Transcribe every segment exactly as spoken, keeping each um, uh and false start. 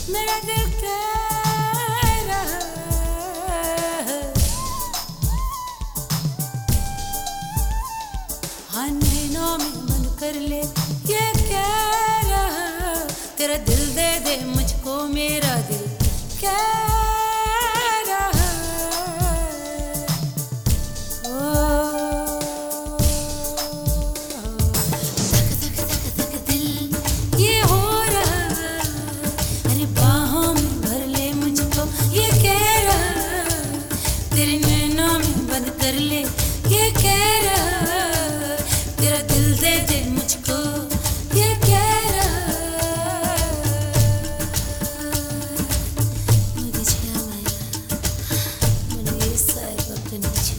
मेरा दिल कह रहा है, हाँ नैनों में बंद कर ले ये कह रहा, तेरा दिल दे दे मुझको मेरा दिल कह रहा है। ओ धक धक धक धक दिल ये हो रहा, अरे बाहों में भर ले मुझको ये कह रहा, तेरे नैनों में बंद कर ले ये कह रहा, तेरा दिल दे दे मुझको ये कह रहा। मुझे छावाया मुझे सारे वक्त नीचे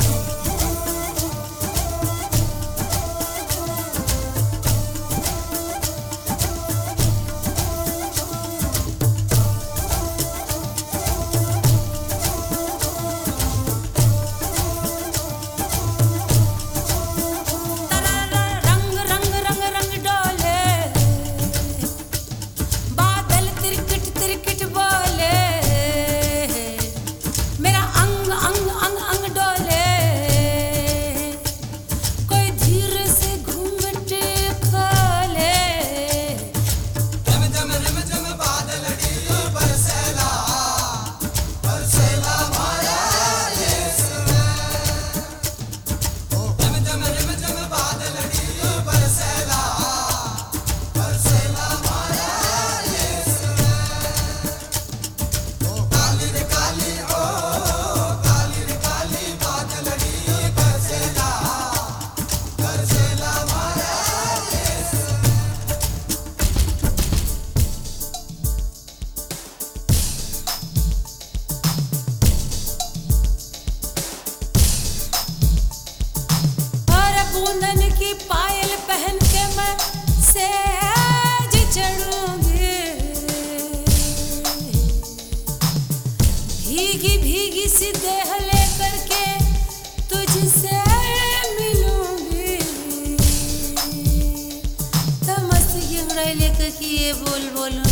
कुंदन की पायल पहन के मैं सेज चढ़ूंगी, भीगी भीगी सी देह लेकर के तुझसे मिलूंगी, तो मस्त की लेकर के ये बोल बोल